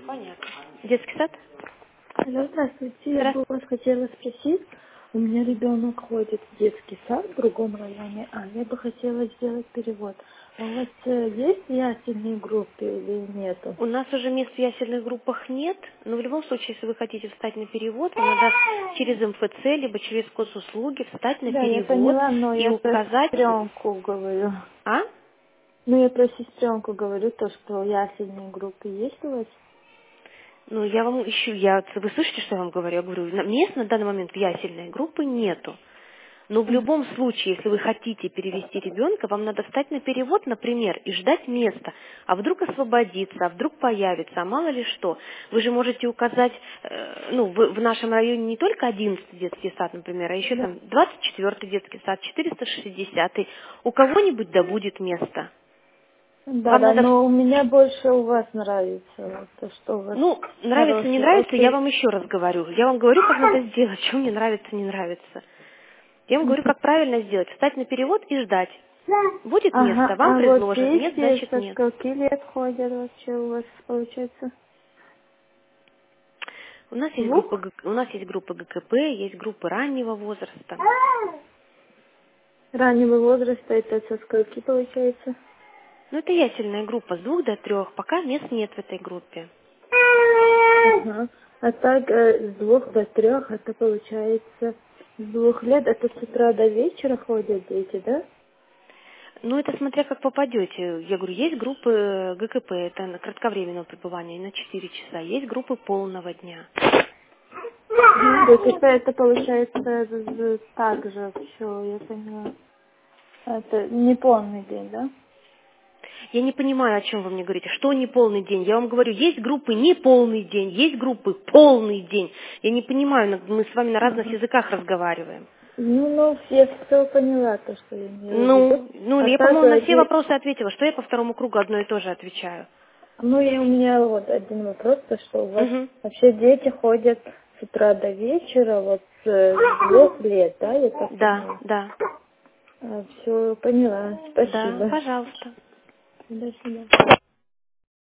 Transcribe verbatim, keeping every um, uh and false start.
Понятно. Детский сад? Алло, здравствуйте. Я бы Здравствуйте. вас хотела спросить. У меня ребенок ходит в детский сад в другом районе, а я бы хотела сделать перевод. А у вас э, есть ясельные группы или нету? У нас уже мест в ясельных группах нет, но в любом случае, если вы хотите встать на перевод, вам надо через эм эф це, либо через госуслуги встать на Да, я перевод поняла, но и я про указать... сестренку говорю. А? Ну, я про сестренку говорю, то, что ясельные группы есть у вас? Ну, я вам ищу, я, вы слышите, что я вам говорю? Я говорю, на- мест на данный момент в ясельной группы нету. Но в Мгм. любом случае, если вы хотите перевести ребенка, вам надо встать на перевод, например, и ждать места. А вдруг освободится, а вдруг появится, а мало ли что. Вы же можете указать, э, ну, в, в нашем районе не только одиннадцатый детский сад, например, а еще Да. там двадцать четвёртый детский сад, четыреста шестидесятый. У кого-нибудь да будет место. Да, Вам да, надо, но у меня больше у вас нравится, вот, то, что у вас ну, нравится, не хорошее. нравится, я Окей. вам еще раз говорю. Я вам говорю, как надо сделать, что мне нравится, не нравится. Я вам говорю, как правильно сделать. Встать на перевод и ждать. Будет место, Ага, вам а вот предложат, нет, дети значит со нет. скольки лет ходят вообще у вас, получается? У нас есть группа, Двух? Г- у нас есть группа гэ ка пэ, есть группы раннего возраста. Раннего возраста это со скольки получается? Ну, это ясельная группа с двух до трех. Пока мест нет в этой группе. Ага. А так э, с двух до трех это получается с двух лет, это с утра до вечера ходят дети, да? Ну, это смотря как попадете. Я говорю, есть группы гэ ка пэ, это на кратковременного пребывания на четыре часа. Есть группы полного дня. Мгм. То есть это, это получается з- з- так же все, я поняла. Это не полный день, да? Я не понимаю, о чем вы мне говорите. Что не полный день? Я вам говорю, есть группы не полный день, есть группы полный день. Я не понимаю, на- мы с вами на разных Ага. языках разговариваем. Ну, ну, я все поняла, то, что я имела в виду. Ну, ну, А я, так, по-моему, на э, все де- вопросы ответила. Что я по второму кругу одно и то же отвечаю? ну, и у меня вот один вопрос, то, что у вас Угу. вообще дети ходят с утра до вечера, вот с э, с двух лет, да, я так Да, поняла? да, Все поняла, да, спасибо. пожалуйста. До свидания.